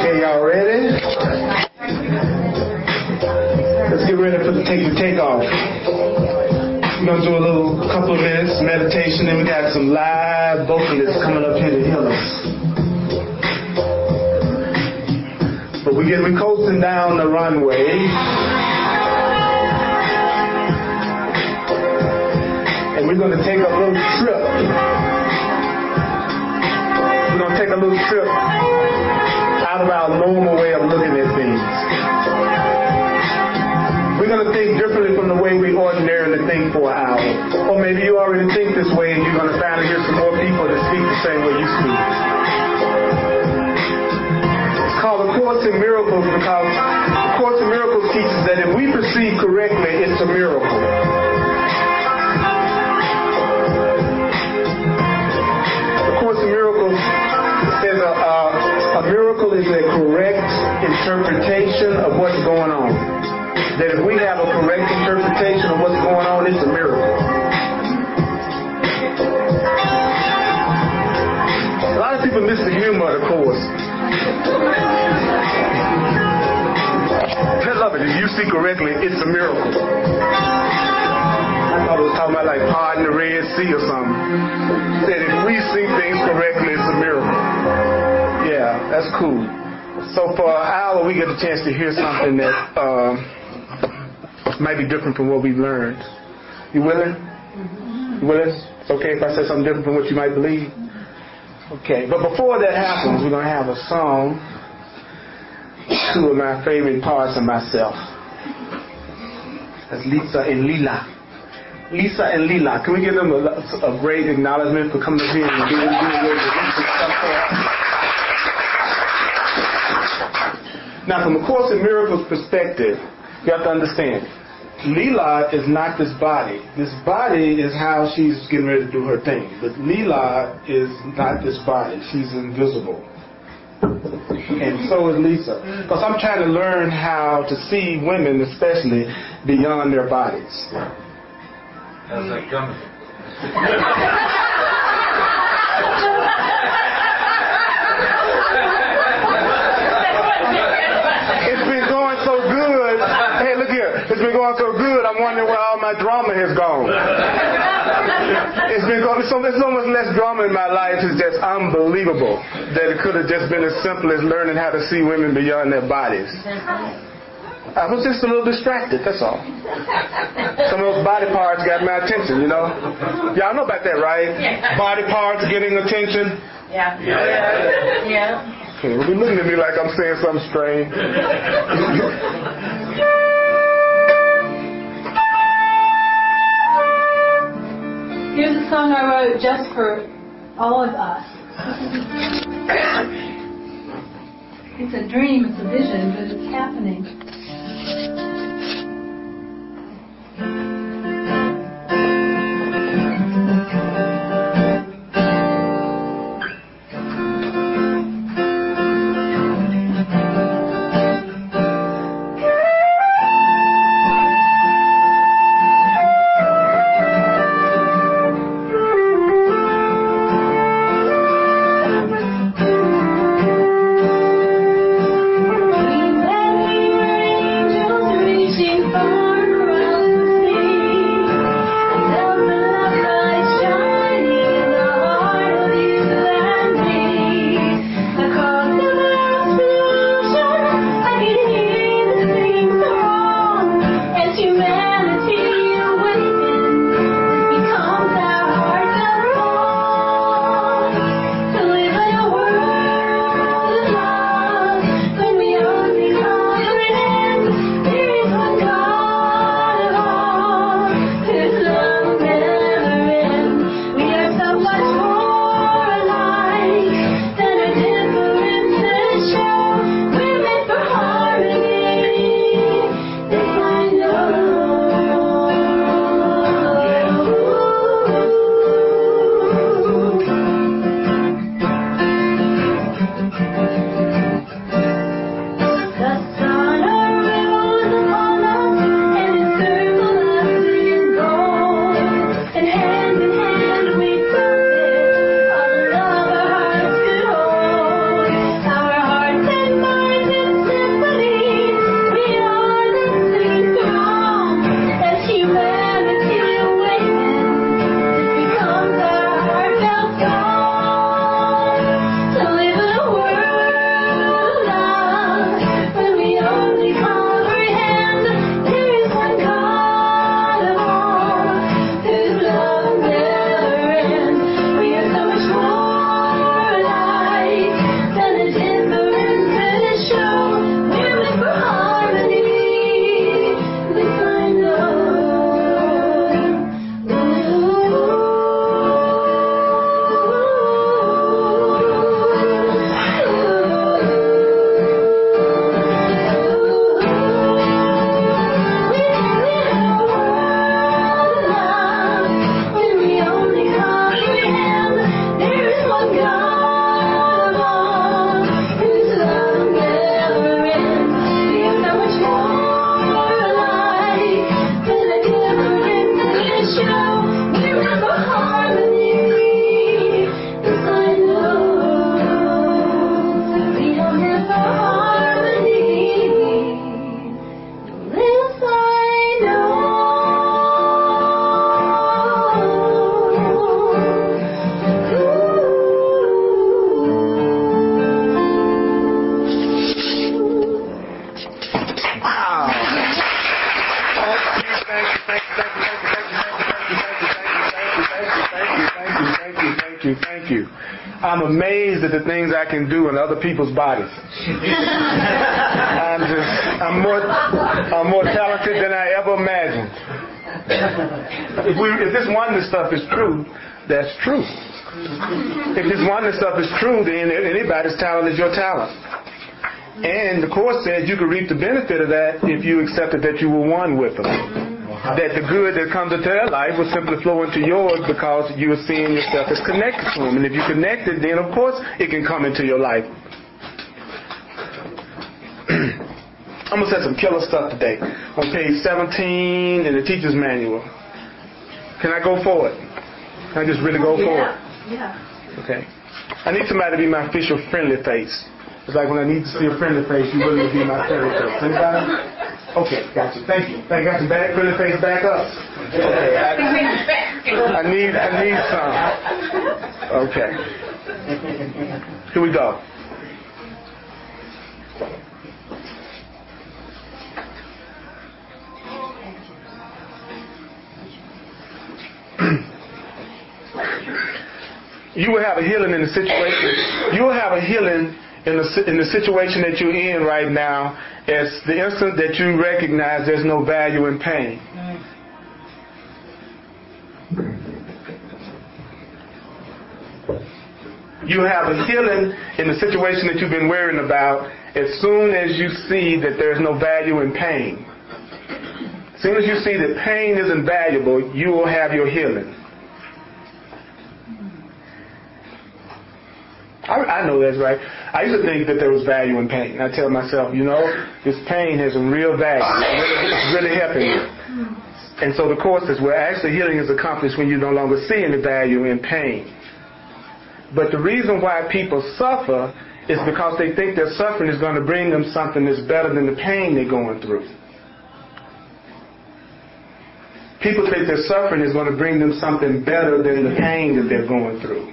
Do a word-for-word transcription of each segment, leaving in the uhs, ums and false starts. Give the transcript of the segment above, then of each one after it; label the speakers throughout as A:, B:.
A: Okay, y'all ready? Let's get ready for the take the take off. We're gonna do a little couple of minutes meditation, and we got some live vocalists coming up here to heal us. But we get we coasting down the runway. And we're gonna take a little trip. We're gonna take a little trip out of our normal way of looking at things. We're going to think differently from the way we ordinarily think for an hour. Or maybe you already think this way and you're going to finally hear some more people that speak the same way you speak. It's called A Course in Miracles because A Course in Miracles teaches that if we perceive correctly, it's a miracle. A Course in Miracles says a, a, a miracle is a correct interpretation of what's going on. That if we have a correct interpretation of what's going on, it's a miracle. A lot of people miss the humor of the Course. I love it. If you see correctly, it's a miracle. I thought it was talking about like parting the Red Sea or something. Said if we see things correctly, it's a miracle. Yeah, that's cool. So for an hour, we get a chance to hear something that uh, might be different from what we've learned. You willing? You willing? It's okay if I say something different from what you might believe? Okay, but before that happens, we're going to have a song. Two of my favorite parts of myself. That's Lisa and Lila. Lisa and Lila. Can we give them a, a great acknowledgement for coming up here and doing this stuff for us? Now, from A Course in Miracles perspective, you have to understand, Lila is not this body. This body is how she's getting ready to do her thing. But Lila is not this body. She's invisible. And so is Lisa. Because I'm trying to learn how to see women, especially, beyond their bodies.
B: How's that coming?
A: It's been going so good. Hey, look here. It's been going so good, I'm wondering where all my drama has gone. It's been going so there's so much less drama in my life. It's just unbelievable that it could have just been as simple as learning how to see women beyond their bodies. I was just a little distracted, that's all. Some of those body parts got my attention, you know. Y'all know about that, right? Yeah. Body parts getting attention.
C: Yeah. Yeah. Yeah.
A: Okay, well, you're looking at me like I'm saying something strange.
C: Here's a song I wrote just for all of us. It's a dream, it's a vision, but it's happening.
D: Dream that we were angels.
A: Thank you. I'm amazed at the things I can do in other people's bodies. I'm just, I'm more, I'm more talented than I ever imagined. If we, if this oneness stuff is true, that's true. If this oneness stuff is true, then anybody's talent is your talent. And the Course says you can reap the benefit of that if you accepted that you were one with them. That the good that comes into their life will simply flow into yours because you are seeing yourself as connected to them. And if you're connected, then of course it can come into your life. I'm going to say some killer stuff today. On page seventeen in the teacher's manual. Can I go forward? Can I just really go
C: yeah.
A: forward?
C: Yeah.
A: Okay. I need somebody to be my official friendly face. It's like when I need to see a friendly face, you willing to be my friendly face. Anybody? Okay, gotcha. Thank you. Thank you. Got your back, friendly face back up. Okay. I, I need, I need some. Okay. Here we go. You will have a healing in the situation. You will have a healing in the in the situation that you're in right now as the instant that you recognize there's no value in pain. You have a healing in the situation that you've been worrying about as soon as you see that there's no value in pain. As soon as you see that pain isn't valuable, you will have your healing. I, I know that's right. I used to think that there was value in pain. I tell myself, you know, this pain has some real value. It's really helping you. And so the Course says, well, actually healing is accomplished when you no longer see any value in pain. But the reason why people suffer is because they think their suffering is going to bring them something that's better than the pain they're going through. People think their suffering is going to bring them something better than the pain that they're going through.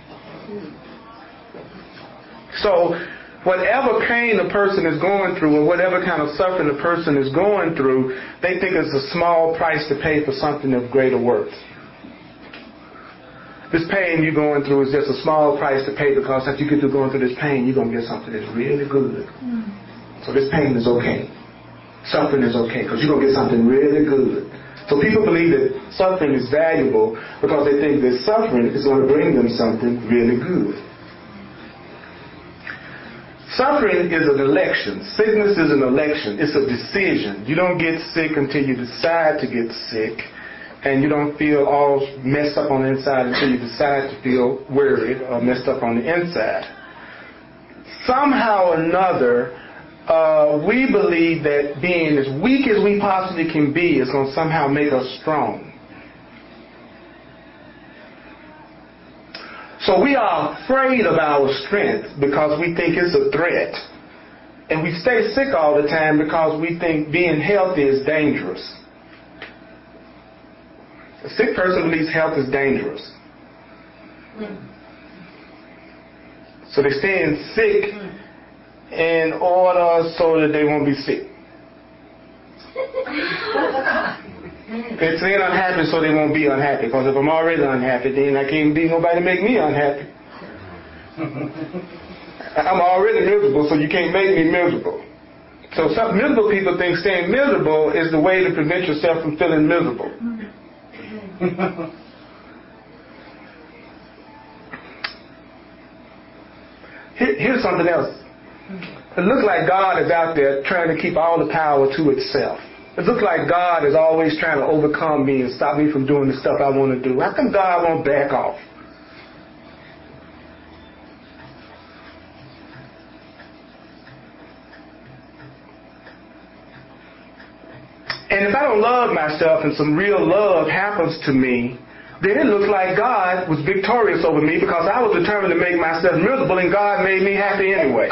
A: So whatever pain a person is going through or whatever kind of suffering a person is going through, they think it's a small price to pay for something of greater worth. This pain you're going through is just a small price to pay because after you get through going through this pain, you're going to get something that's really good. So this pain is okay. Suffering is okay because you're going to get something really good. So people believe that suffering is valuable because they think that suffering is going to bring them something really good. Suffering is an election. Sickness is an election. It's a decision. You don't get sick until you decide to get sick. And you don't feel all messed up on the inside until you decide to feel worried or messed up on the inside. Somehow or another, uh, we believe that being as weak as we possibly can be is going to somehow make us strong. So we are afraid of our strength because we think it's a threat. And we stay sick all the time because we think being healthy is dangerous. A sick person believes health is dangerous. So they're staying sick in order so that they won't be sick. They're staying unhappy so they won't be unhappy. Because if I'm already unhappy, then I can't be nobody to make me unhappy. I'm already miserable, so you can't make me miserable. So some miserable people think staying miserable is the way to prevent yourself from feeling miserable. Here, here's something else. It looks like God is out there trying to keep all the power to itself. It looks like God is always trying to overcome me and stop me from doing the stuff I want to do. How come God won't back off? And if I don't love myself and some real love happens to me, then it looks like God was victorious over me because I was determined to make myself miserable and God made me happy anyway.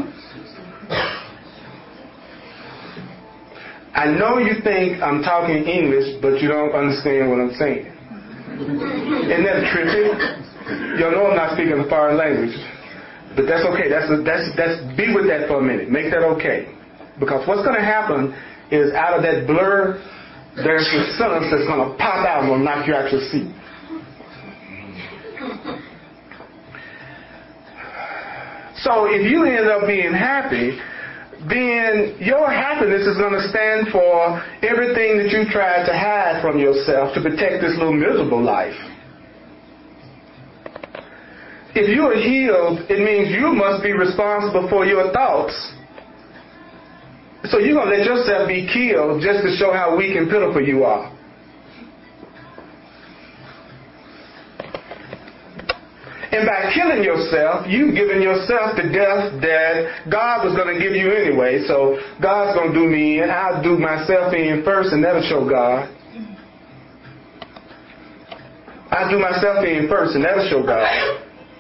A: I know you think I'm talking English, but you don't understand what I'm saying. Isn't that trippy? You know I'm not speaking a foreign language. But that's okay. That's, that's, that's, be with that for a minute. Make that okay. Because what's going to happen is out of that blur, there's a sentence that's going to pop out and will knock you out your seat. So if you end up being happy, then your happiness is going to stand for everything that you tried to hide from yourself to protect this little miserable life. If you are healed, it means you must be responsible for your thoughts. So you're going to let yourself be killed just to show how weak and pitiful you are. And by killing yourself, you've given yourself the death that God was going to give you anyway. So God's going to do me in. I'll do myself in first, and that'll show God. I'll do myself in first, and that'll show God.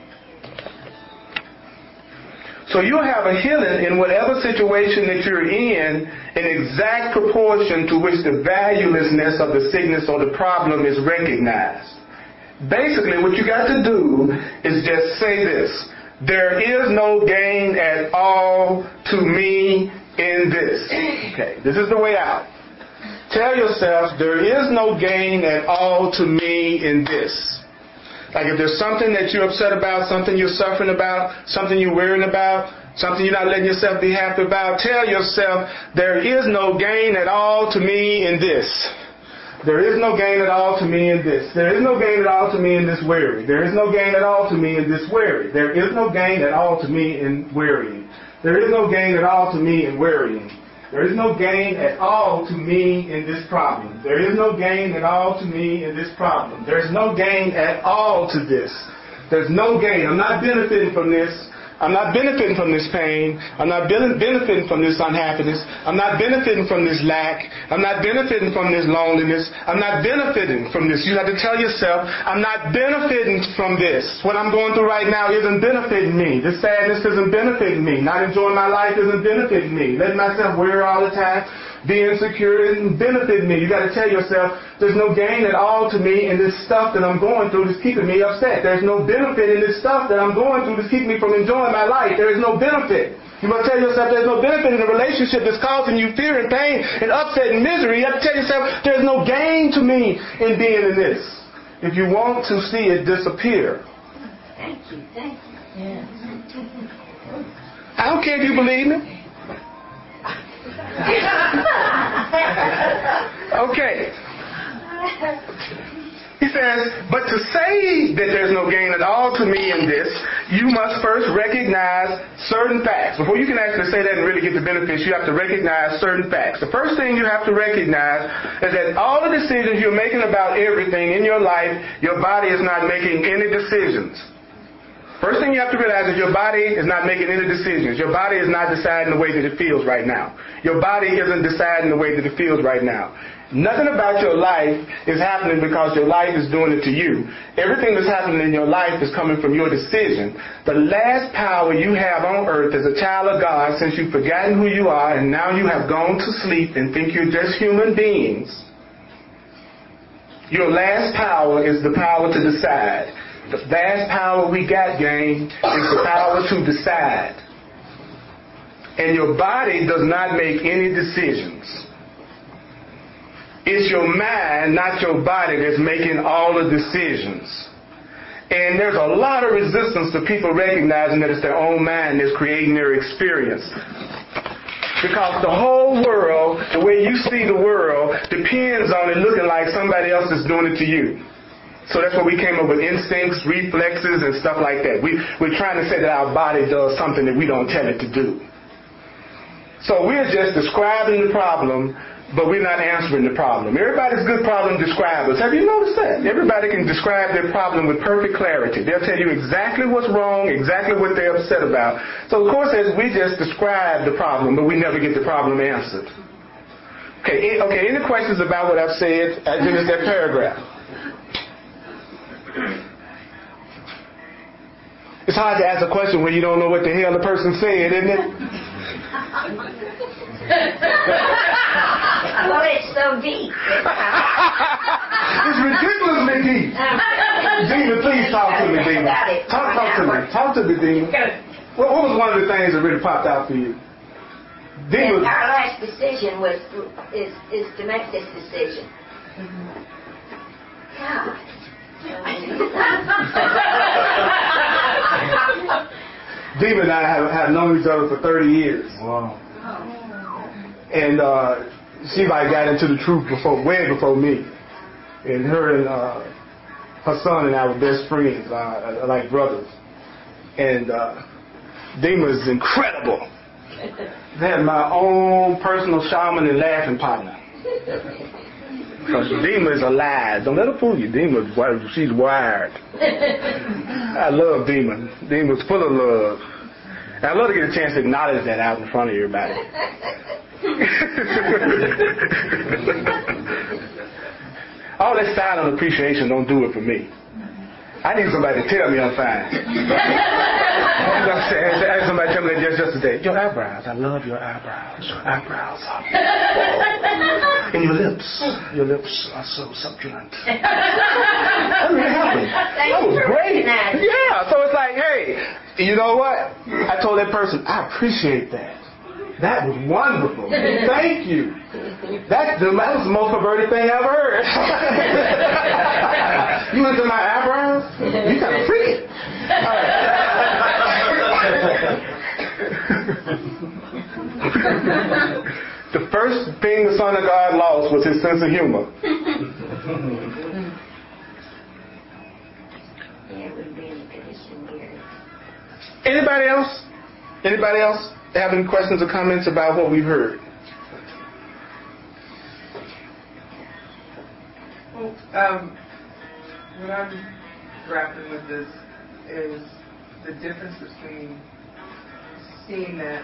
A: So you'll have a healing in whatever situation that you're in, in exact proportion to which the valuelessness of the sickness or the problem is recognized. Basically, what you got to do is just say this: there is no gain at all to me in this. Okay, this is the way out. Tell yourself, there is no gain at all to me in this. Like if there's something that you're upset about, something you're suffering about, something you're worrying about, something you're not letting yourself be happy about, tell yourself, there is no gain at all to me in this. There is no gain at all to me in this. There is no gain at all to me in this worry. There is no gain at all to me in this worry. There is no gain at all to me in worrying. There is no gain at all to me in worrying. There is no gain at all to me in this problem. There is no gain at all to me in this problem. There is no gain at all to this. There's no gain. I'm not benefiting from this. I'm not benefiting from this pain. I'm not benefiting from this unhappiness. I'm not benefiting from this lack. I'm not benefiting from this loneliness. I'm not benefiting from this. You have to tell yourself, I'm not benefiting from this. What I'm going through right now isn't benefiting me. This sadness isn't benefiting me. Not enjoying my life isn't benefiting me. Letting myself worry all the time, be insecure, isn't benefiting me. You got to tell yourself, there's no gain at all to me in this stuff that I'm going through that's keeping me upset. There's no benefit in this stuff that I'm going through that's keeping me from enjoying my life. There is no benefit. You must tell yourself there's no benefit in a relationship that's causing you fear and pain and upset and misery. You have to tell yourself there's no gain to me in being in this. If you want to see it disappear.
D: Thank you, thank you. Yes.
A: I don't care if you believe me. Okay. He says, but to say that there's no gain at all to me in this, you must first recognize certain facts. Before you can actually say that and really get the benefits, you have to recognize certain facts. The first thing you have to recognize is that all the decisions you're making about everything in your life, your body is not making any decisions. First thing you have to realize is your body is not making any decisions. Your body is not deciding the way that it feels right now. Your body isn't deciding the way that it feels right now. Nothing about your life is happening because your life is doing it to you. Everything that's happening in your life is coming from your decision. The last power you have on earth as a child of God, since you've forgotten who you are and now you have gone to sleep and think you're just human beings, your last power is the power to decide. The vast power we got, gang, is the power to decide. And your body does not make any decisions. It's your mind, not your body, that's making all the decisions. And there's a lot of resistance to people recognizing that it's their own mind that's creating their experience. Because the whole world, the way you see the world, depends on it looking like somebody else is doing it to you. So that's where we came up with instincts, reflexes, and stuff like that. We, we're trying to say that our body does something that we don't tell it to do. So we're just describing the problem, but we're not answering the problem. Everybody's good problem describers. Have you noticed that? Everybody can describe their problem with perfect clarity. They'll tell you exactly what's wrong, exactly what they're upset about. So of course, as we just describe the problem, but we never get the problem answered. Okay, okay. Any questions about what I've said? I finished that paragraph. It's hard to ask a question when you don't know what the hell the person said, isn't it?
D: Well, it's so deep.
A: It's ridiculously deep. Dina, please talk to me, Dina. Talk, talk to me. Talk to me, Dina. What, what was one of the things that really popped out for you? Dina.
D: Our last decision was is is to make this decision. God.
A: Dima and I have, have known each other for thirty years.
B: Wow.
A: And uh, she like got into the truth before, way before me. And her and uh, her son and I were best friends, uh, like brothers. And uh, Dima is incredible. They had my own personal shaman and laughing partner. Because Dima is alive. Don't let her fool you. Dima, she's wired. I love Dima. Dima's full of love. And I love to get a chance to acknowledge that out in front of everybody. All that silent appreciation don't do it for me. I need somebody to tell me I'm fine. I had somebody tell me that just yesterday. Your eyebrows, I love your eyebrows. Your eyebrows are beautiful. And your lips, your lips are so succulent. That really happened. That was great. Yeah, so it's like, hey, you know what? I told that person, I appreciate that. That was wonderful. Thank you. That, that was the most perverted thing I ever heard. You into my eyebrows? You kind of freaky. All right. The first thing the Son of God lost was his sense of humor. Anybody else? Anybody else have any questions or comments about what we've heard?
E: Well, um, what I'm grappling with this is the difference between seeing that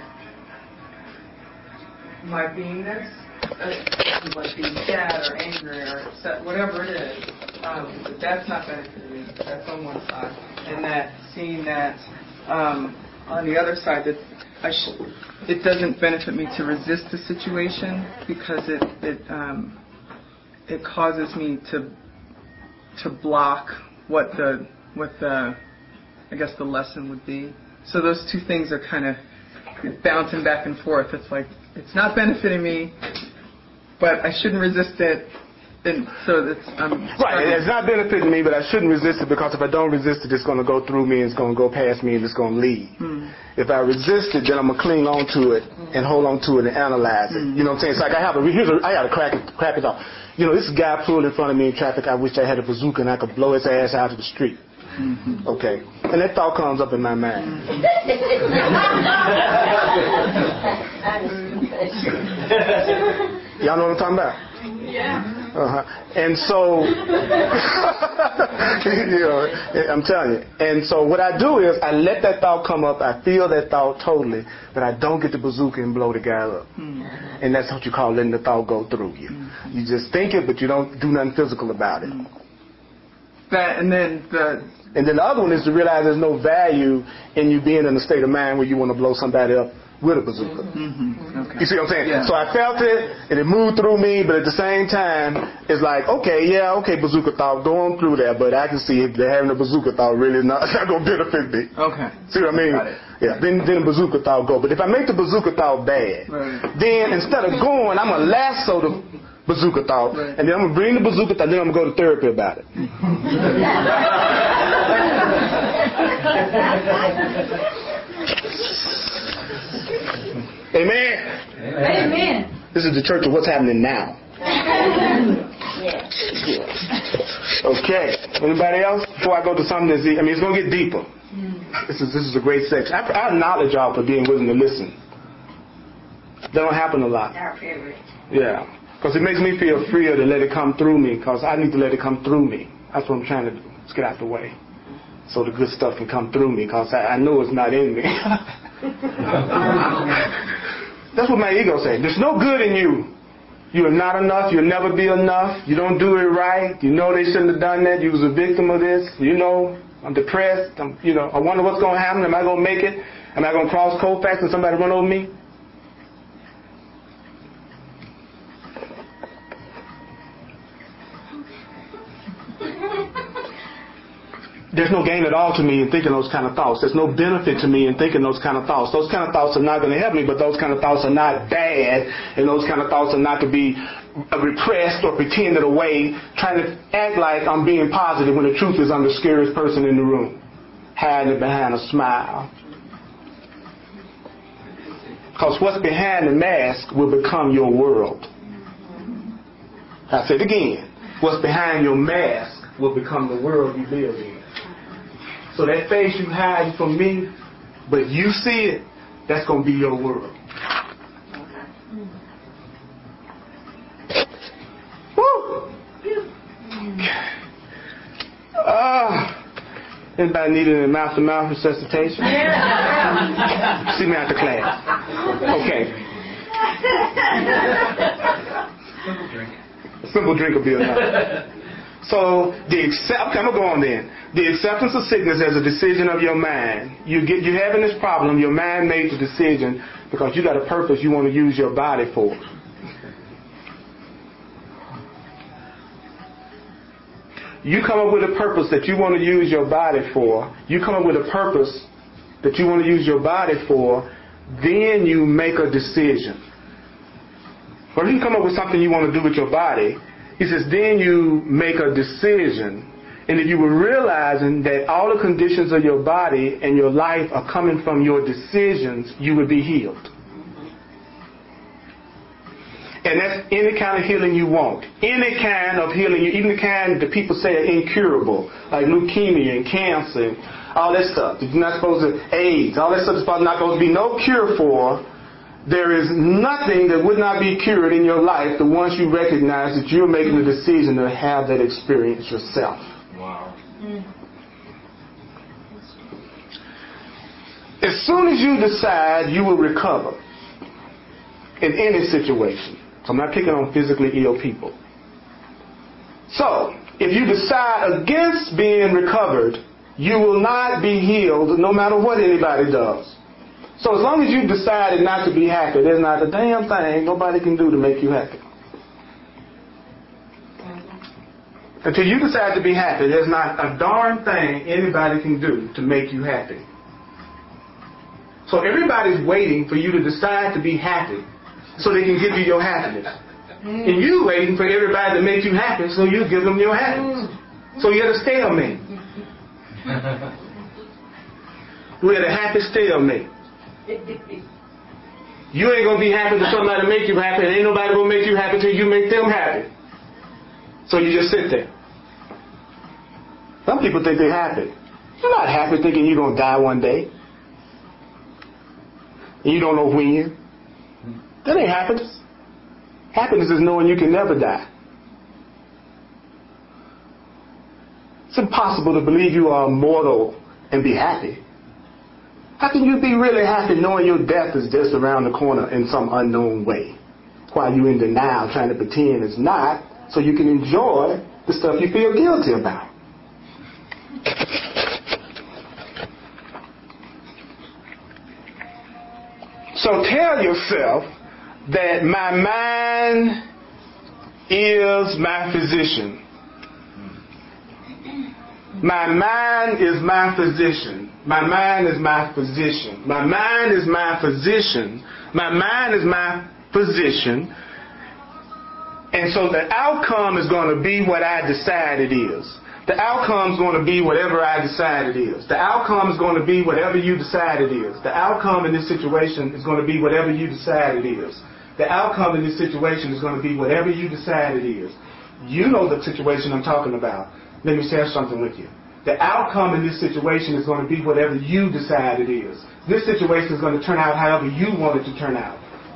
E: my beingness, uh, like being sad or angry or upset, whatever it is, um, that's not benefiting me. That's on one side. And that seeing that um, on the other side, that I sh- it doesn't benefit me to resist the situation because it it um, it causes me to to block what the what the I guess the lesson would be. So those two things are kind of bouncing back and forth. It's like it's not benefiting me, but I shouldn't resist it. And so it's um,
A: right. It's not benefiting me, but I shouldn't resist it because if I don't resist it, it's going to go through me and it's going to go past me and it's going to leave. Mm. If I resist it, then I'm going to cling on to it and hold on to it and analyze it. Mm. You know what I'm saying? It's like I have a here's a, I got to crack it, crack it off. You know, this guy pulled in front of me in traffic. I wish I had a bazooka and I could blow his ass out to the street. Mm-hmm. Okay, and that thought comes up in my mind. Y'all know what I'm talking about?
C: Yeah.
A: Uh-huh. And so, you know, I'm telling you. And so what I do is I let that thought come up. I feel that thought totally, but I don't get the bazooka and blow the guy up. Mm-hmm. And that's what you call letting the thought go through you. Mm-hmm. You just think it, but you don't do nothing physical about it.
E: Mm-hmm. That, and then the...
A: And then the other one is to realize there's no value in you being in a state of mind where you want to blow somebody up with a bazooka. Mm-hmm. Okay. You see what I'm saying? Yeah. So I felt it, and it moved through me, but at the same time, it's like, okay, yeah, okay, bazooka thought, go on through there, but I can see if they're having a bazooka thought really not, not going to benefit me.
E: Okay.
A: See what I mean?
E: Got it.
A: Yeah, then, then the bazooka thought go. But if I make the bazooka thought bad, right. then instead of going, I'm going to lasso the bazooka thought, right. and then I'm going to bring the bazooka thought, then I'm going to go to therapy about it. Amen.
C: Amen.
A: This is the church of what's happening now. Okay. Anybody else? Before I go to something that's, I mean, it's going to get deeper. This is this is a great section. I, I acknowledge y'all for being willing to listen. That don't happen a lot. Yeah. Because it makes me feel freer to let it come through me because I need to let it come through me. That's what I'm trying to do. Let's get out the way. So the good stuff can come through me because I, I know it's not in me. That's what my ego says. There's no good in you. You are not enough. You'll never be enough. You don't do it right. You know they shouldn't have done that. You was a victim of this. You know, I'm depressed. I'm, you know, I wonder what's going to happen. Am I going to make it? Am I going to cross Colfax and somebody run over me? There's no gain at all to me in thinking those kind of thoughts. There's no benefit to me in thinking those kind of thoughts. Those kind of thoughts are not going to help me, but those kind of thoughts are not bad, and those kind of thoughts are not to be repressed or pretended away, trying to act like I'm being positive when the truth is I'm the scariest person in the room, hiding behind a smile. Because what's behind the mask will become your world. I said it again. What's behind your mask will become the world you live in. So that face you hide from me, but you see it, that's going to be your world. Woo! Uh, anybody needing a mouth-to-mouth resuscitation? See me after class. Okay.
B: Simple drink.
A: A simple drink will be enough. So the accept. Okay, I'm gonna go on then. The acceptance of sickness as a decision of your mind. You get you having this problem. Your mind made the decision because you got a purpose you want to use your body for. You come up with a purpose that you want to use your body for. You come up with a purpose that you want to use your body for. Then you make a decision. Or if you come up with something you want to do with your body, he says, then you make a decision. And if you were realizing that all the conditions of your body and your life are coming from your decisions, you would be healed. And that's any kind of healing you want. Any kind of healing, even the kind that people say are incurable, like leukemia and cancer, and all that stuff. You're not supposed to, AIDS, all that stuff is not supposed to be no cure for. There is nothing that would not be cured in your life the once you recognize that you're making the decision to have that experience yourself.
B: Wow.
A: As soon as you decide you will recover in any situation, so I'm not picking on physically ill people. So, if you decide against being recovered, you will not be healed no matter what anybody does. So as long as you've decided not to be happy, there's not a damn thing nobody can do to make you happy. Until you decide to be happy, there's not a darn thing anybody can do to make you happy. So everybody's waiting for you to decide to be happy so they can give you your happiness. And you waiting for everybody to make you happy so you give them your happiness. So you're at a stalemate. We're at a happy stalemate. You ain't going to be happy till somebody make you happy, and ain't nobody going to make you happy till you make them happy. So you just sit there. Some people think they're happy. You're not happy thinking you're going to die one day. And you don't know when. That ain't happiness. Happiness is knowing you can never die. It's impossible to believe you are immortal and be happy. How can you be really happy knowing your death is just around the corner in some unknown way? While you're in denial trying to pretend it's not, so you can enjoy the stuff you feel guilty about. So tell yourself that my mind is my physician. My mind is my physician. My mind is my physician. My mind is my physician. My mind is my physician. And so the outcome is going to be what I decide it is. The outcome is going to be whatever I decide it is. The outcome is going to be whatever you decide it is. The outcome in this situation is going to be whatever you decide it is. The outcome in this situation is going to be whatever you decide it is. You know the situation I'm talking about. Let me share something with you. The outcome in this situation is going to be whatever you decide it is. This situation is going to turn out however you want it to turn out.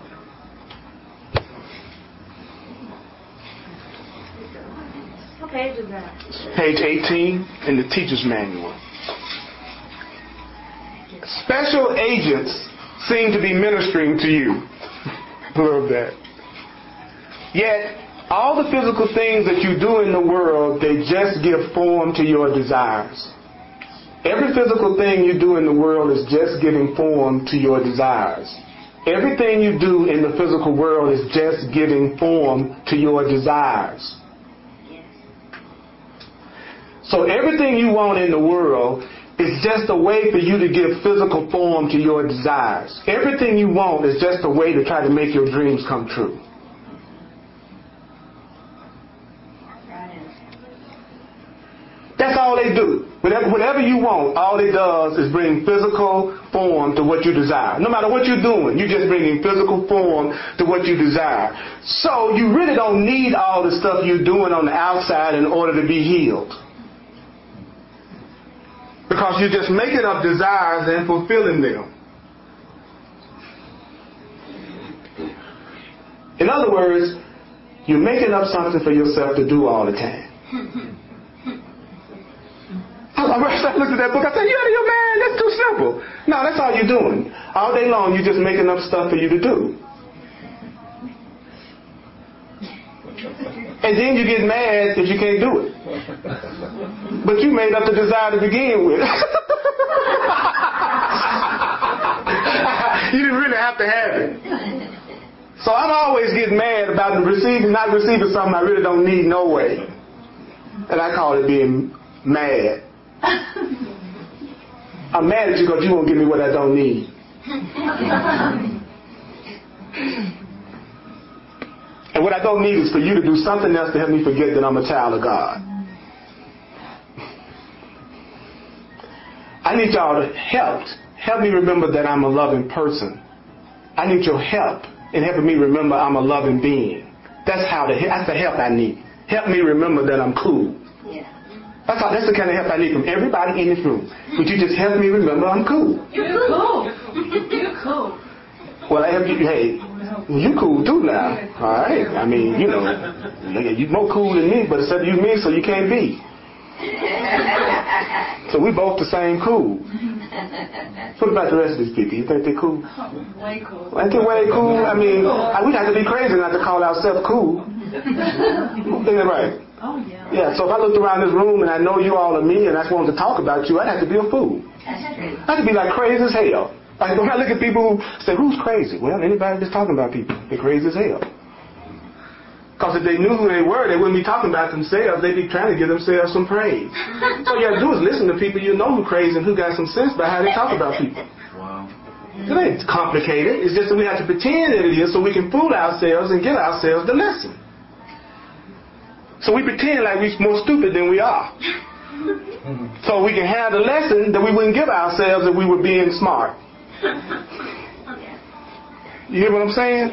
D: What page is that?
A: Page eighteen in the teacher's manual. Special agents seem to be ministering to you. Love that. Yet, all the physical things that you do in the world, they just give form to your desires. Every physical thing you do in the world is just giving form to your desires. Everything you do in the physical world is just giving form to your desires. So everything you want in the world is just a way for you to give physical form to your desires. Everything you want is just a way to try to make your dreams come true. That's all they do. Whatever, whatever you want, all it does is bring physical form to what you desire. No matter what you're doing, you're just bringing physical form to what you desire. So you really don't need all the stuff you're doing on the outside in order to be healed. Because you're just making up desires and fulfilling them. In other words, you're making up something for yourself to do all the time. I looked at that book, I said, you out of your mind, that's too simple. No, that's all you're doing. All day long, you're just making up stuff for you to do. And then you get mad if you can't do it. But you made up the desire to begin with. You didn't really have to have it. So I'm always getting mad about receiving, not receiving something I really don't need no way. And I call it being mad. I'm mad at you because you won't give me what I don't need. And what I don't need is for you to do something else to help me forget that I'm a child of God. I need y'all to help. Help me remember that I'm a loving person. I need your help in helping me remember I'm a loving being. That's how the that's the help I need. Help me remember that I'm cool.
D: Yeah.
A: That's how, that's the kind of help I need from everybody in this room. Would you just help me remember I'm cool?
C: You're cool. You're cool.
A: Well, I help you. Hey, you cool too now. All right. I mean, you know, you more cool than me, but instead of you me, so you can't be. So we both the same cool. What about the rest of these people? You think they're cool?
C: Way cool.
A: Ain't they way cool? I mean, we have to be crazy not to call ourselves cool. Isn't that right?
C: Oh, yeah.
A: Yeah, so if I looked around this room and I know you all are me and I just wanted to talk about you, I'd have to be a fool. I'd have to be like crazy as hell. Like when I look at people who say, who's crazy? Well, anybody that's talking about people, they're crazy as hell. Because if they knew who they were, they wouldn't be talking about themselves. They'd be trying to give themselves some praise. So all you got to do is listen to people you know who crazy and who got some sense by how they talk about people.
B: Wow.
A: It ain't complicated. It's just that we have to pretend that it is so we can fool ourselves and give ourselves the lesson. So we pretend like we're more stupid than we are. So we can have the lesson that we wouldn't give ourselves if we were being smart. You hear what I'm saying?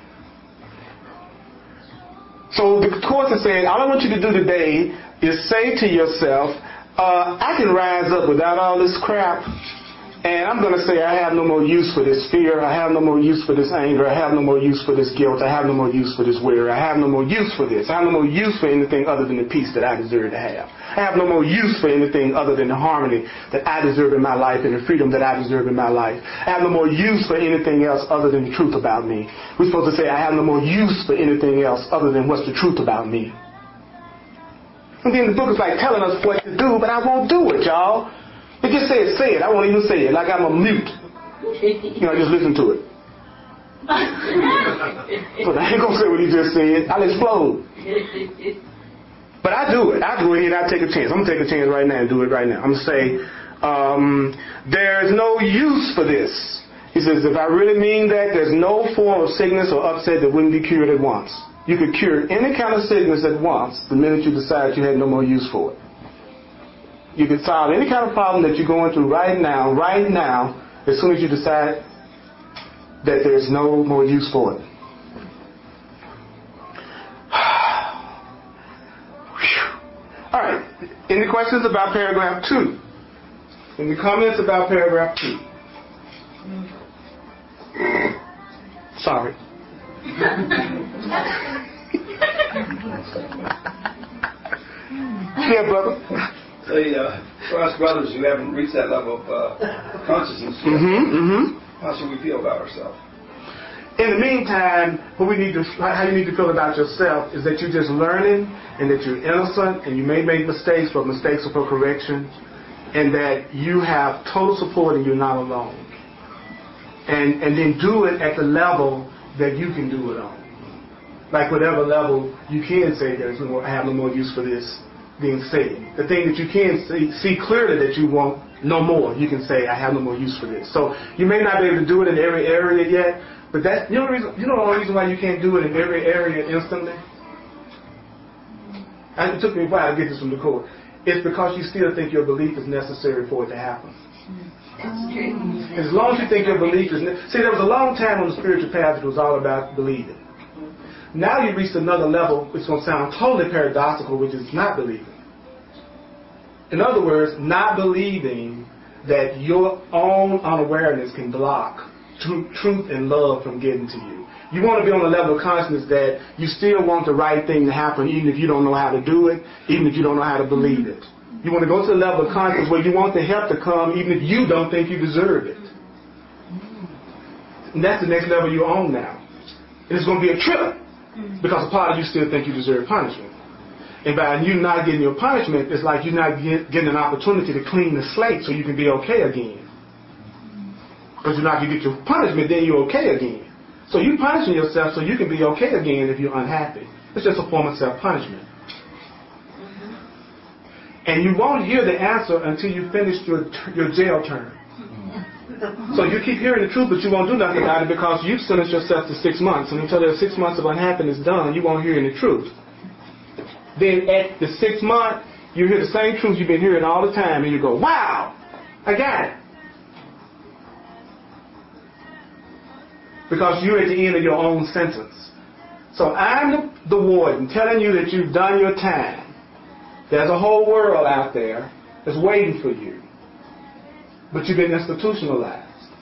A: So the Course is saying, all I want you to do today is say to yourself, uh, I can rise up without all this crap, and I'm going to say I have no more use for this fear, I have no more use for this anger, I have no more use for this guilt, I have no more use for this worry, I have no more use for this, I have no more use for anything other than the peace that I deserve to have. I have no more use for anything other than the harmony that I deserve in my life and the freedom that I deserve in my life. I have no more use for anything else other than the truth about me. We're supposed to say, I have no more use for anything else other than what's the truth about me. And then the book is like telling us what to do, but I won't do it, y'all. It just says, say it. I won't even say it. Like I'm a mute. You know, just listen to it. But I ain't going to say what he just said. I'll explode. But I do it. I go ahead and I take a chance. I'm going to take a chance right now and do it right now. I'm going to say, um, there's no use for this. He says, if I really mean that, there's no form of sickness or upset that wouldn't be cured at once. You could cure any kind of sickness at once the minute you decide you had no more use for it. You can solve any kind of problem that you're going through right now, right now, as soon as you decide that there's no more use for it. All right. Any questions about paragraph two? Any comments about paragraph two? Sorry. Yeah, brother.
F: Say, uh, for us brothers who haven't reached that level of uh, consciousness yet,
A: Mm-hmm, mm-hmm.
F: how should we feel about ourselves?
A: In the meantime, what we need to, how you need to feel about yourself is that you're just learning and that you're innocent and you may make mistakes, but mistakes are for correction, and that you have total support and you're not alone. And and then do it at the level that you can do it on. Like whatever level you can say there's no more, I have no more use for this, then say it. The thing that you can see, see clearly that you want no more, you can say I have no more use for this. So you may not be able to do it in every area yet, but that, you know, the reason, you know the only reason why you can't do it in every area instantly? And it took me a while to get this from the Court. it's because you still think your belief is necessary for it to happen.
D: That's true.
A: As long as you think your belief is... Ne- See, there was a long time on the spiritual path that was all about believing. Now you reached another level, it's going to sound totally paradoxical, which is not believing. In other words, not believing that your own unawareness can block tr- truth and love from getting to you. You want to be on a level of consciousness that you still want the right thing to happen even if you don't know how to do it, even if you don't know how to believe it. You want to go to the level of consciousness where you want the help to come even if you don't think you deserve it. And that's the next level you're on now. And it's going to be a trip because a part of you still think you deserve punishment. And by you not getting your punishment, it's like you're not get, getting an opportunity to clean the slate so you can be okay again. Because you're not going to get your punishment, then you're okay again. So you're punishing yourself so you can be okay again if you're unhappy. It's just a form of self-punishment. And you won't hear the answer until you finish your your jail term. So you keep hearing the truth, but you won't do nothing about it because you've sentenced yourself to six months. And until there's six months of unhappiness done, you won't hear any truth. Then at the sixth month, you hear the same truth you've been hearing all the time, and you go, wow, I got it. Because you're at the end of your own sentence. So I'm the, the warden telling you that you've done your time. There's a whole world out there that's waiting for you. But you've been institutionalized.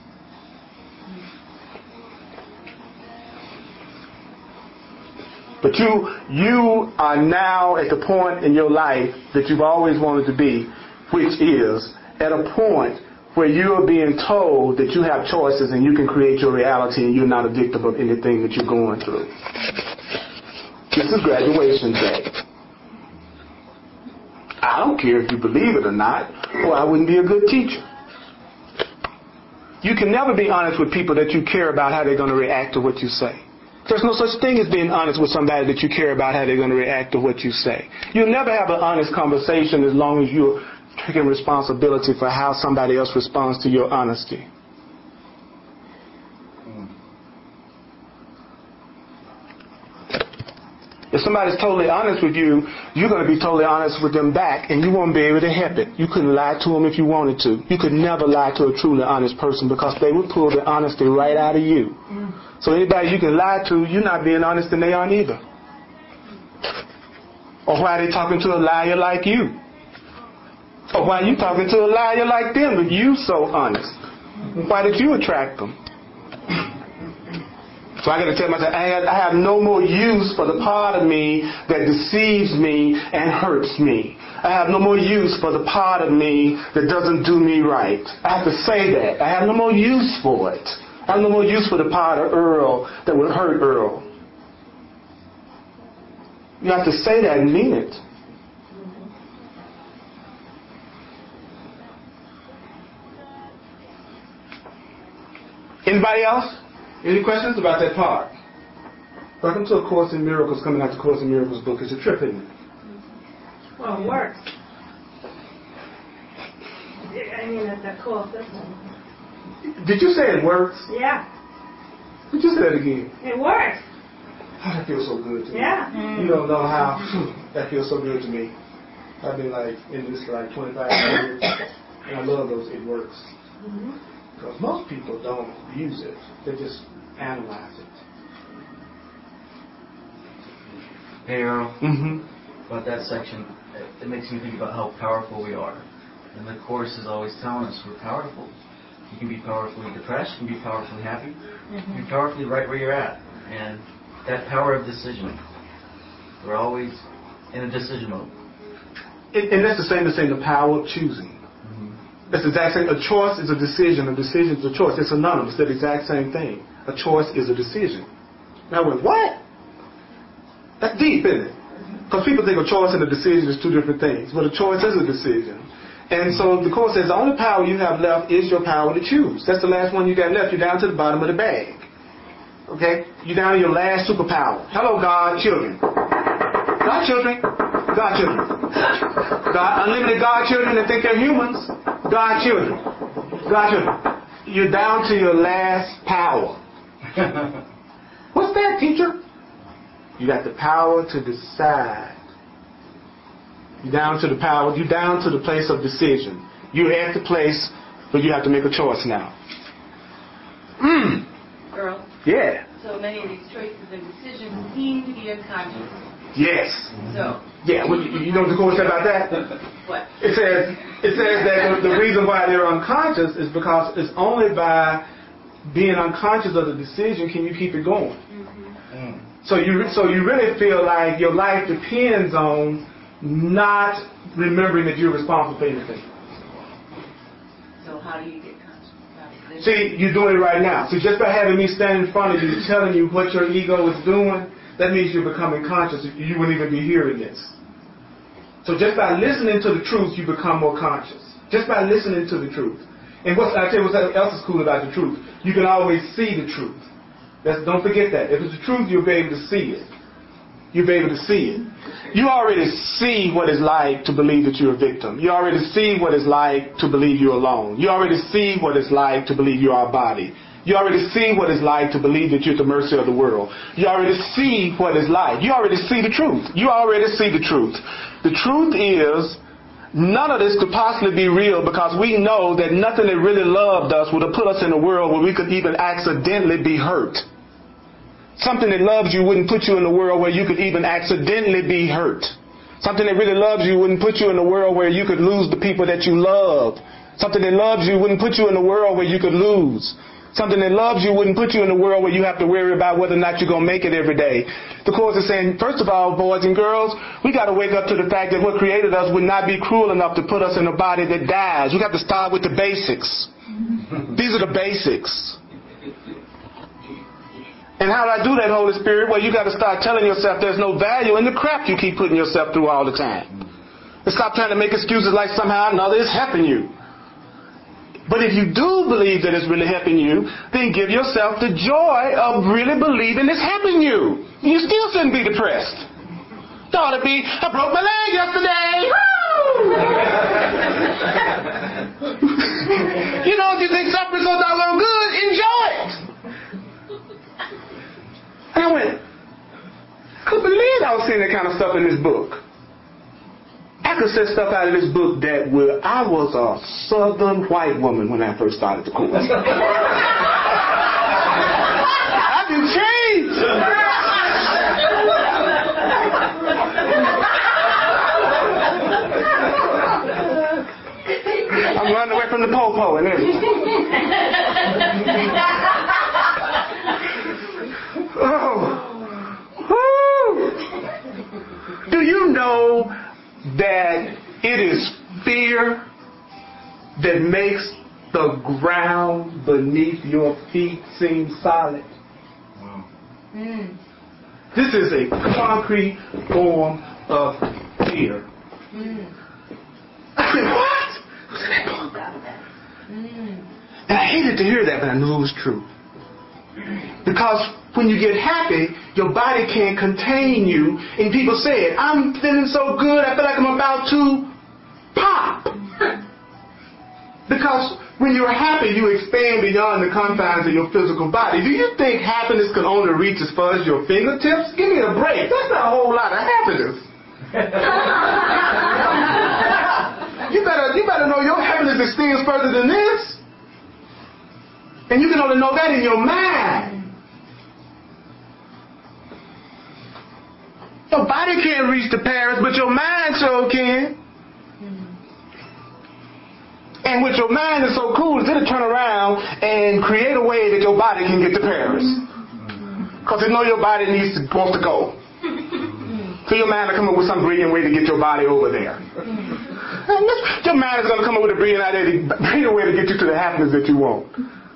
A: But you you are now at the point in your life that you've always wanted to be, which is at a point where you are being told that you have choices and you can create your reality and you're not a victim of anything that you're going through. This is graduation day. I don't care if you believe it or not, or I wouldn't be a good teacher. You can never be honest with people that you care about how they're going to react to what you say. There's no such thing as being honest with somebody that you care about how they're going to react to what you say. You'll never have an honest conversation as long as you're taking responsibility for how somebody else responds to your honesty. If somebody's totally honest with you, you're going to be totally honest with them back, and you won't be able to help it. You couldn't lie to them if you wanted to. You could never lie to a truly honest person because they would pull the honesty right out of you. So anybody you can lie to, you're not being honest and they aren't either. Or why are they talking to a liar like you? Or why are you talking to a liar like them if you so honest? Why did you attract them? So I got to tell myself, I have, I have no more use for the part of me that deceives me and hurts me. I have no more use for the part of me that doesn't do me right. I have to say that. I have no more use for it. I have no more use for the part of Earl that would hurt Earl. You have to say that and mean it. Anybody else? Any questions about that part? Welcome to A Course in Miracles, coming out the Course in Miracles book. It's a trip, isn't it?
C: Well, it works. I mean, it's a cool system.
A: Did you say it works?
C: Yeah.
A: Did you say that again?
C: It works.
A: Oh, that feels so good to me.
C: Yeah.
A: You don't know how that feels so good to me. I've been like in this for like twenty-five years, and I love those it works. Mm-hmm. Because most people don't use it. They just analyze it.
B: Hey, Earl.
A: Mm-hmm.
B: About that section, it, it makes me think about how powerful we are. And the Course is always telling us we're powerful. You can be powerfully depressed, you can be powerfully happy, mm-hmm. you can be powerfully right where you're at. And that power of decision, we're always in a decision mode.
A: It, and that's the same as saying the power of choosing. It's the exact same. A choice is a decision. A decision is a choice. It's synonymous. They're the exact same thing. A choice is a decision. Now, I went, what? That's deep, isn't it? Because people think a choice and a decision is two different things. But a choice is a decision. And so the Course says the only power you have left is your power to choose. That's the last one you got left. You're down to the bottom of the bag. Okay? You're down to your last superpower. Hello, God, children. God, children. God, children. God, unlimited God children that think they're humans. God children. God children. You're down to your last power. What's that, teacher? You got the power to decide. You're down to the power. You're down to the place of decision. You're at the place where you have to make a choice now. Mm.
C: Earl.
A: Yeah.
C: So many of these choices and decisions seem to be unconscious.
A: Yes.
C: So.
A: Yeah. Well, you, you know what the court said about that?
C: What?
A: It says it says that the, the reason why they're unconscious is because it's only by being unconscious of the decision can you keep it going. Mm-hmm. Mm. So you so you really feel like your life depends on not remembering that you're responsible for anything.
C: So how do you get conscious?
A: See, you're doing it right now. So just by having me stand in front of you telling you what your ego is doing, that means you're becoming conscious. You wouldn't even be hearing this. So just by listening to the truth, you become more conscious. Just by listening to the truth. And what's, I tell you what else is cool about the truth. You can always see the truth. That's, don't forget that. If it's the truth, you'll be able to see it. You'll be able to see it. You already see what it's like to believe that you're a victim. You already see what it's like to believe you're alone. You already see what it's like to believe you are a body. You already see what it's like to believe that you're at the mercy of the world. You already see what it's like. You already see the truth. You already see the truth. The truth is, none of this could possibly be real because we know that nothing that really loved us would have put us in a world where we could even accidentally be hurt. Something that loves you wouldn't put you in a world where you could even accidentally be hurt. Something that really loves you wouldn't put you in a world where you could lose the people that you love. Something that loves you wouldn't put you in a world where you could lose. Something that loves you wouldn't put you in a world where you have to worry about whether or not you're going to make it every day. The Course is saying, first of all, boys and girls, we got to wake up to the fact that what created us would not be cruel enough to put us in a body that dies. We got to start with the basics. These are the basics. And how do I do that, Holy Spirit? Well, you got to start telling yourself there's no value in the crap you keep putting yourself through all the time. And stop trying to make excuses like somehow or another it's helping you. But if you do believe that it's really helping you, then give yourself the joy of really believing it's helping you. You still shouldn't be depressed. It ought to be, I broke my leg yesterday. Woo! You know, if you think suffering's so doggone good, enjoy it. And I went, I couldn't believe I was seeing that kind of stuff in this book. I could say stuff out of this book that where I was a southern white woman when I first started the course. I've been changed. I'm running away from the po-po and everything. Oh. Do you know that it is fear that makes the ground beneath your feet seem solid? Wow. Mm. This is a concrete form of fear. Mm. I said, what? Mm. And I hated to hear that, but I knew it was true. Because when you get happy, your body can't contain you. And people say it, I'm feeling so good, I feel like I'm about to pop. Because when you're happy, you expand beyond the confines of your physical body. Do you think happiness can only reach as far as your fingertips? Give me a break. That's not a whole lot of happiness. you better, you better know your happiness extends further than this. And you can only know that in your mind. Your body can't reach to Paris, but your mind sure can. And what your mind is so cool is it'll turn around and create a way that your body can get to Paris. Because it know your body needs to, wants to go. So your mind will come up with some brilliant way to get your body over there. Your mind is going to come up with a brilliant idea, brilliant way to get you to the happiness that you want.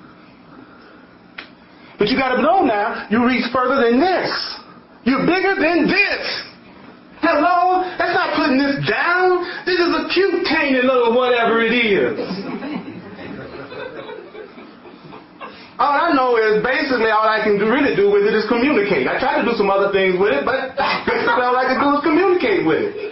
A: But you got to know now, you reach further than this. You're bigger than this. Hello? That's not putting this down. This is a cute, tiny little whatever it is. All I know is basically all I can do, really do with it is communicate. I try to do some other things with it, but basically all I can do is communicate with it.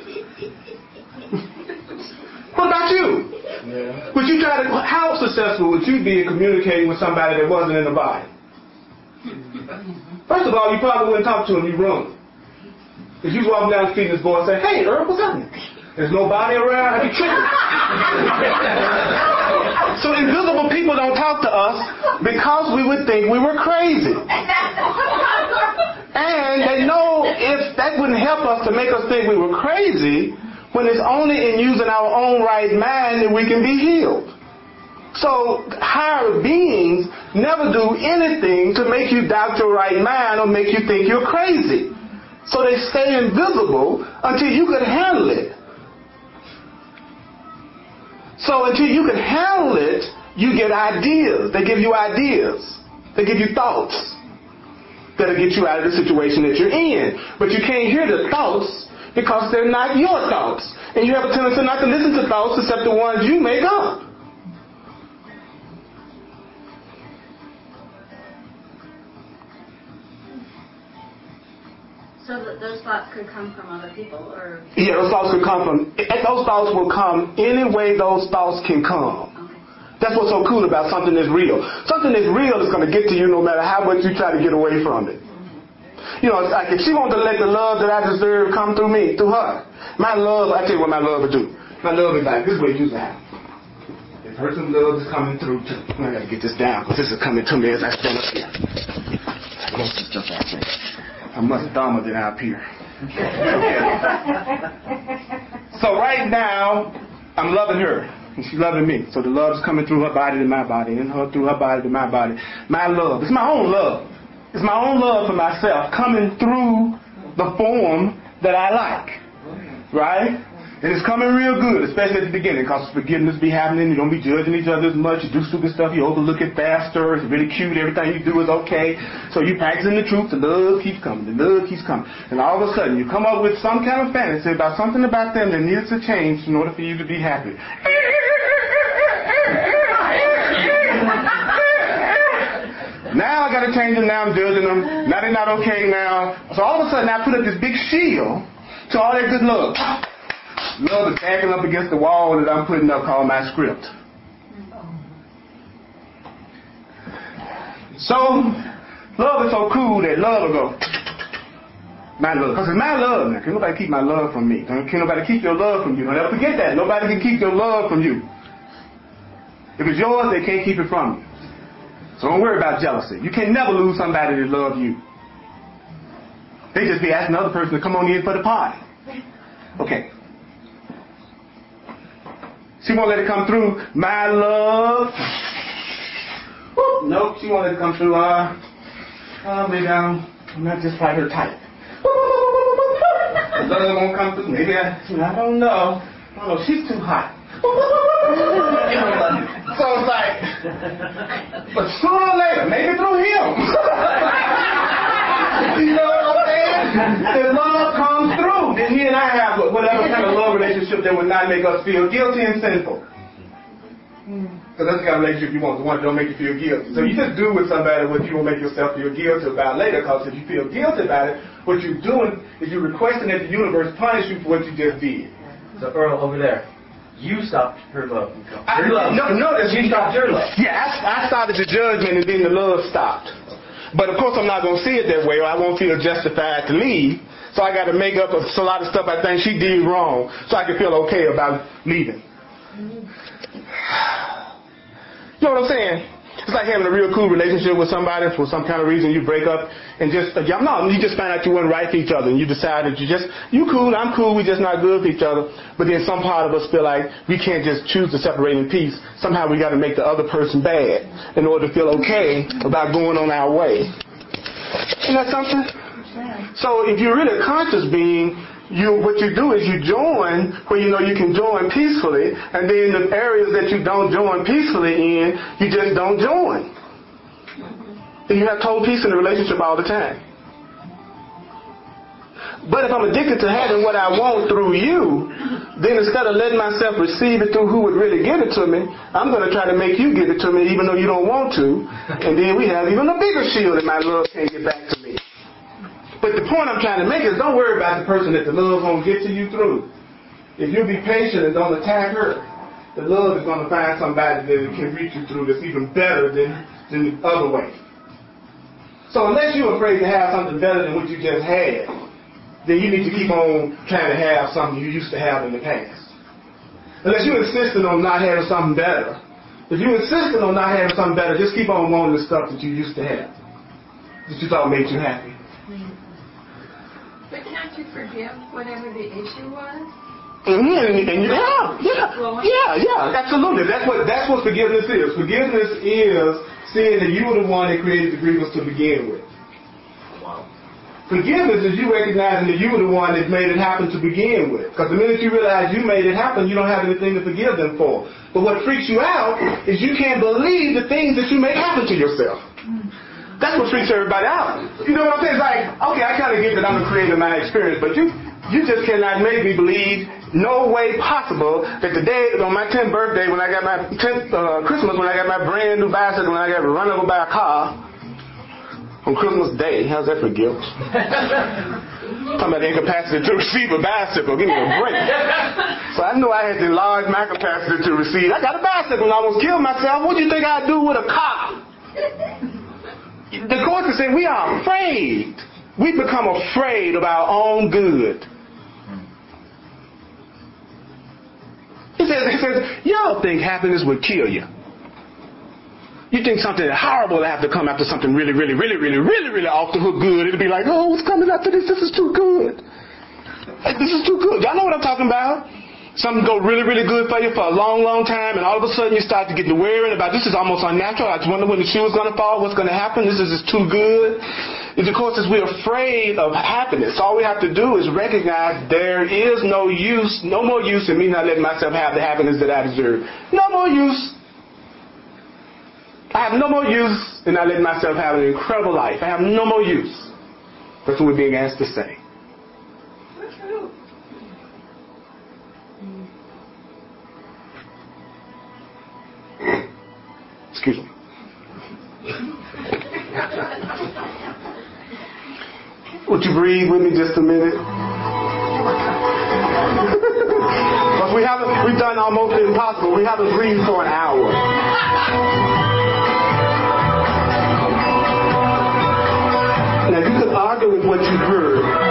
A: What about you? Yeah. Would you try to, how successful would you be in communicating with somebody that wasn't in the body? First of all, you probably wouldn't talk to him, you'd run. If you walk down the street and this boy say, hey, Earl, what's happening? There's nobody around. I'd be tripping. So invisible people don't talk to us because we would think we were crazy. And they know if that wouldn't help us to make us think we were crazy, when it's only in using our own right mind that we can be healed. So higher beings never do anything to make you doubt your right mind or make you think you're crazy. So they stay invisible until you can handle it. So until you can handle it, you get ideas. They give you ideas. They give you thoughts that'll get you out of the situation that you're in. But you can't hear the thoughts because they're not your thoughts. And you have a tendency not to listen to thoughts except the ones you make up.
G: So that those thoughts could come from other people, or
A: yeah, those thoughts could come from. Those thoughts will come any way those thoughts can come. Okay. That's what's so cool about something that's real. Something that's real is going to get to you no matter how much you try to get away from it. Mm-hmm. You know, it's like if she wants to let the love that I deserve come through me, through her, my love. I tell you what my love will do. My love is like this way. You say, the person's love is coming through too. I got to get this down because this is coming to me as I stand up here. Most of the stuff I say. I'm much dumber than up here. So right now, I'm loving her, and she's loving me. So the love is coming through her body to my body, and her through her body to my body. My love, it's my own love. It's my own love for myself coming through the form that I like, right? And it's coming real good, especially at the beginning, because forgiveness be happening. You don't be judging each other as much. You do stupid stuff. You overlook it faster. It's really cute. Everything you do is okay. So you practicing the truth. The love keeps coming. The love keeps coming. And all of a sudden, you come up with some kind of fantasy about something about them that needs to change in order for you to be happy. Now I got to change them. Now I'm judging them. Now they're not okay now. So all of a sudden, I put up this big shield to all that good love. Love is backing up against the wall that I'm putting up called my script. So, love is so cool that love will go, my love. Because it's my love now. Can't nobody keep my love from me. Can't nobody keep your love from you. Don't ever forget that. Nobody can keep your love from you. If it's yours, they can't keep it from you. So don't worry about jealousy. You can never lose somebody that loves you. They just be asking the other person to come on in for the party. Okay. She won't let it come through. My love. Whoop. Nope, she won't let it come through. Uh, uh, maybe I'm, I'm not just like her type. The love won't come through. Maybe I, I don't know. I don't know. She's too hot. So it's like, but sooner or later, maybe through him. You know what I'm saying? The love comes through. Then he and I have whatever kind of love relationship that would not make us feel guilty and sinful. Because that's the kind of relationship you want. The one that don't make you feel guilty. So you just do with somebody what you will make yourself feel guilty about later. Because if you feel guilty about it, what you're doing is you're requesting that the universe punish you for what you just did.
B: So Earl, over there, you stopped her love from coming.
A: Her love. No, no, that's
B: you stopped your love.
A: Yeah, I, I started the judgment and then the love stopped. But of course I'm not going to see it that way or I won't feel justified to leave. So I got to make up a lot of stuff I think she did wrong so I can feel okay about leaving. You know what I'm saying? It's like having a real cool relationship with somebody for some kind of reason you break up and just, uh, no, you just find out you weren't right for each other and you decided you just, you cool, I'm cool, we just not good for each other. But then some part of us feel like we can't just choose to separate in peace. Somehow we got to make the other person bad in order to feel okay about going on our way. Isn't that something? So if you're really a conscious being, you what you do is you join where you know you can join peacefully, and then the areas that you don't join peacefully in, you just don't join. And you have total peace in the relationship all the time. But if I'm addicted to having what I want through you, then instead of letting myself receive it through who would really give it to me, I'm going to try to make you give it to me even though you don't want to. And then we have even a bigger shield that my love can't get back to me. But the point I'm trying to make is don't worry about the person that the love won't get to you through. If you'll be patient and don't attack her, the love is going to find somebody that can reach you through that's even better than, than the other way. So unless you're afraid to have something better than what you just had, then you need to keep on trying to have something you used to have in the past. Unless you're insisting on not having something better. If you're insisting on not having something better, just keep on wanting the stuff that you used to have, that you thought made you happy.
H: But can't you forgive whatever the issue was?
A: Mm-hmm. And, and you, yeah, yeah, yeah, yeah, absolutely. That's what that's what forgiveness is. Forgiveness is seeing that you were the one that created the grievance to begin with.
B: Wow.
A: Forgiveness is you recognizing that you were the one that made it happen to begin with. Because the minute you realize you made it happen, you don't have anything to forgive them for. But what freaks you out is you can't believe the things that you make happen to yourself. That's what freaks everybody out. You know what I'm saying? It's like, okay, I kind of get that I'm the creator of my experience, but you you just cannot make me believe no way possible that the day on my tenth birthday, when I got my tenth uh, Christmas, when I got my brand new bicycle, when I got run over by a car on Christmas Day. How's that for guilt? Talking about the incapacity to receive a bicycle. Give me a break. So I knew I had to enlarge my capacity to receive. I got a bicycle and I almost killed myself. What do you think I'd do with a car? The course is saying we are afraid. We become afraid of our own good. He says, he says, y'all think happiness would kill you. You think something horrible will have to come after something really, really, really, really, really, really off the hook good. It'll be like, oh, what's coming after this? This is too good. This is too good. Y'all know what I'm talking about? Something go really, really good for you for a long, long time, and all of a sudden you start to get to worrying about this is almost unnatural. I just wonder when the shoe is going to fall, what's going to happen. This is just too good. And of course, as we're afraid of happiness, all we have to do is recognize there is no use, no more use in me not letting myself have the happiness that I deserve. No more use. I have no more use in not letting myself have an incredible life. I have no more use. That's what we're being asked to say. Excuse me. Would you breathe with me just a minute? Because we haven't, we've done almost the impossible. We haven't breathed for an hour. Now you could argue with what you heard.